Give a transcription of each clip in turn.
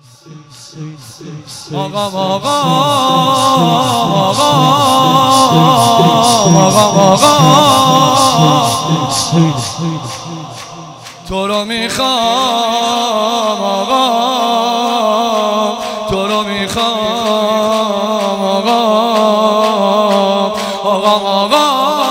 آقا آقا آقا آقا تو رو میخوام آقا، تو رو میخوام آقا آقا آقا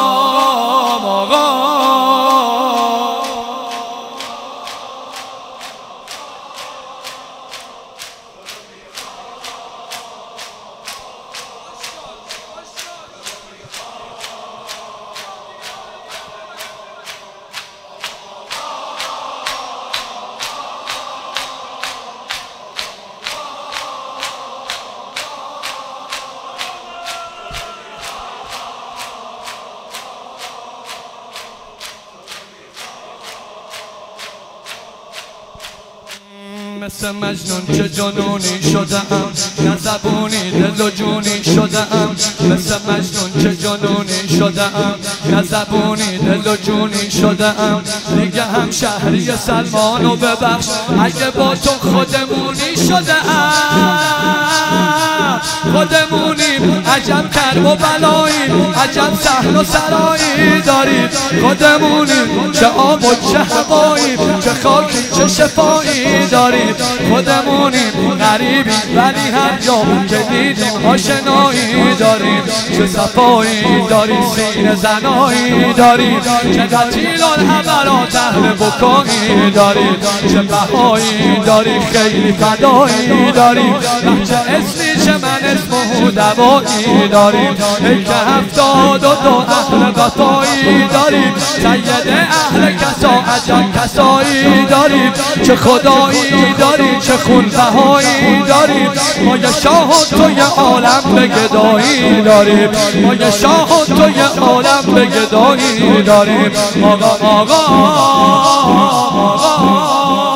مثل مجنون که جنونی شدم، نه زبونی دل و جونی شدم. مثل مجنون که جنونی شدم، نه زبونی دل و جونی شدم. دیگه هم شهری سلمانو ببخش اگه با تو خودمونی شدم. خودمونیم، عجب کرب و بلاییم، عجب صحن و سرایی داریم. خودمونیم، چه آب و چه هواییم، چه خاکی چه شفایی داریم. خودمونیم، غریبی ولی هر جا که دیدیم آشنایی داریم. چه صفایی داریم، سینه زنایی داریم، چه قتیل الحبرات اهل بکایی داریم. چه بهایی داریم، خیلی فدایی داریم. چه اسمی چه من اسمه دوایی داریم. ای که 72 اهل وفایی داریم. سید اهل کسا عجب کسایی داریم. چه خدایی داریم، چه خون بهایی داریم. ما یه شاه و تو یه عالم به گدایی داریم. ما یه شاه و تو یه عالم به گدایی داریم. آقا آقا آقا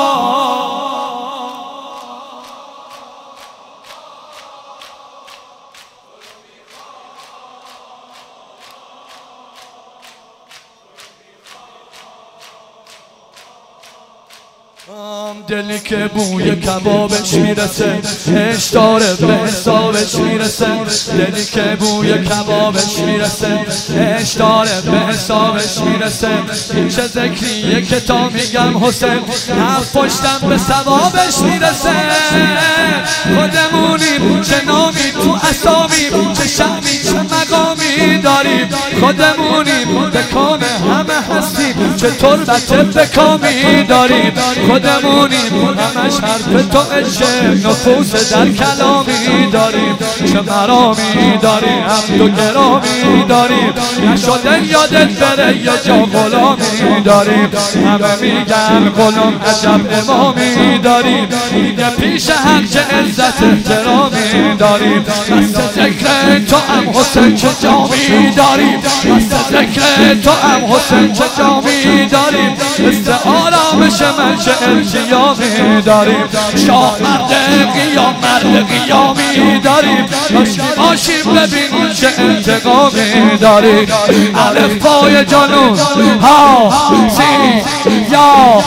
دلی که بوی کبابش میرسه، عشق داره به حسابش میرسه. دلی که بوی کبابش میرسه، عشق داره به حسابش میرسه. این چه ذکریه که تا میگم حسین، هفت پشتم به ثوابش میرسه. خودمونیم، چه نامی تو اسامی، چه شعبی چه مقامی داریم. خودمونیم، به کام همه هستیم، چه تربت به کامی داریم. خودمونیم، همش حرف تو عشق، نفوس در کلامی داریم. چه مرامی داریم، هم تو گرامی داریم. نشده یادت بره یه جا غلامی داریم. همه میگن غلام عجب امامی داریم. دیگه پیش حق چه عزت احترامی داریم. بس ذکر تو هم حسین چه جامی داریم. بس ذکر تو هم حسین چه جامی داریم. مثل آرامش من چه التیامی داریم. شاه مرد قیام، مرد قیامی داریم. باشیم ببینیم چه انتقامی داریم. الف پای جانون ها سی یا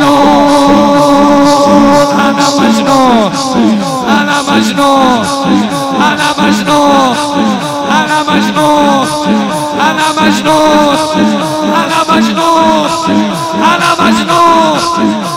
نون. انا مجنون، انا مجنون، انا مجنون، انا مجنون، انا مجنون، انا مجنون، انا مجنون.